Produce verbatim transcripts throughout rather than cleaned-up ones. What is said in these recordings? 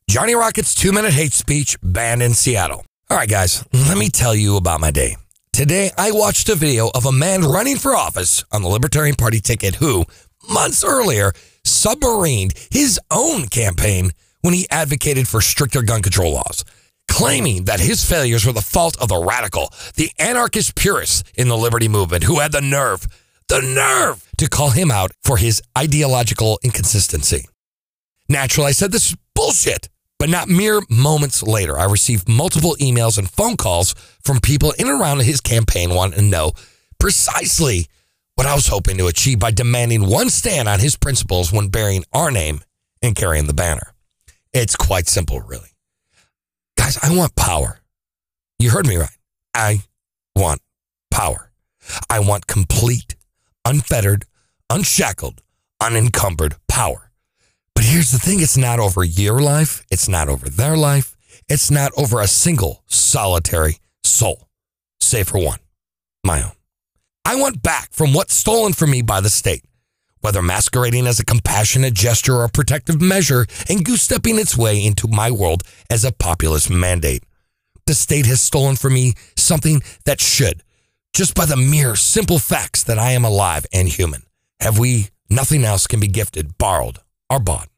Johnny Rocket's two-minute hate speech banned in Seattle. All right, guys, let me tell you about my day. Today, I watched a video of a man running for office on the Libertarian Party ticket who, months earlier, submarined his own campaign when he advocated for stricter gun control laws, claiming that his failures were the fault of the radical, the anarchist purists in the liberty movement who had the nerve, the nerve to call him out for his ideological inconsistency. Naturally, I said this is bullshit. But not mere moments later, I received multiple emails and phone calls from people in and around his campaign wanting to know precisely what I was hoping to achieve by demanding one stand on his principles when bearing our name and carrying the banner. It's quite simple, really. Guys, I want power. You heard me right. I want power. I want complete, unfettered, unshackled, unencumbered power. But here's the thing, it's not over your life, it's not over their life, it's not over a single solitary soul, save for one, my own. I want back from what's stolen from me by the state, whether masquerading as a compassionate gesture or a protective measure and goose-stepping its way into my world as a populist mandate. The state has stolen from me something that should, just by the mere simple facts that I am alive and human. Have we, nothing else can be gifted, borrowed, or bought.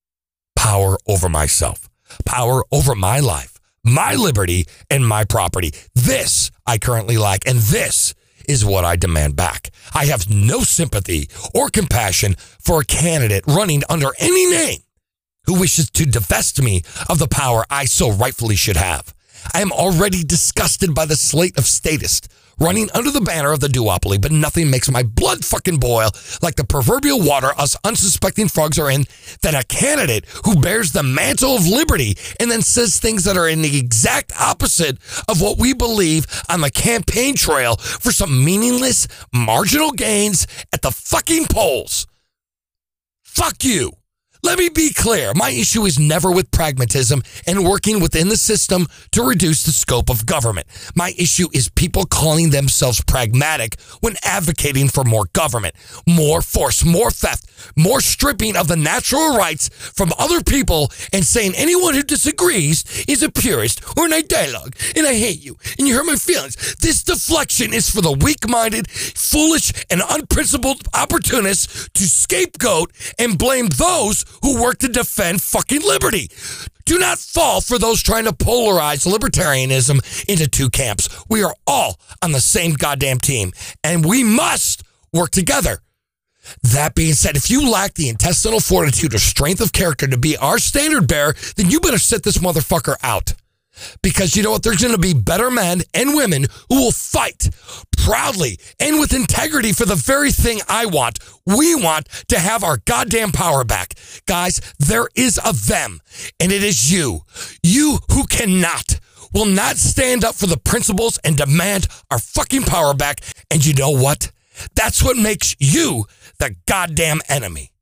Power over myself, power over my life, my liberty, and my property. This I currently lack, and this is what I demand back. I have no sympathy or compassion for a candidate running under any name who wishes to divest me of the power I so rightfully should have. I am already disgusted by the slate of statists running under the banner of the duopoly, but nothing makes my blood fucking boil like the proverbial water us unsuspecting frogs are in than a candidate who bears the mantle of liberty and then says things that are in the exact opposite of what we believe on the campaign trail for some meaningless marginal gains at the fucking polls. Fuck you. Let me be clear, my issue is never with pragmatism and working within the system to reduce the scope of government. My issue is people calling themselves pragmatic when advocating for more government, more force, more theft, more stripping of the natural rights from other people and saying anyone who disagrees is a purist or an ideologue and I hate you and you hurt my feelings. This deflection is for the weak-minded, foolish, and unprincipled opportunists to scapegoat and blame those who work to defend fucking liberty. Do not fall for those trying to polarize libertarianism into two camps. We are all on the same goddamn team, and we must work together. That being said, if you lack the intestinal fortitude or strength of character to be our standard bearer, then you better sit this motherfucker out. Because you know what? There's going to be better men and women who will fight proudly and with integrity for the very thing I want. We want to have our goddamn power back. Guys, there is a them, and it is you. You who cannot, will not stand up for the principles and demand our fucking power back. And you know what? That's what makes you the goddamn enemy.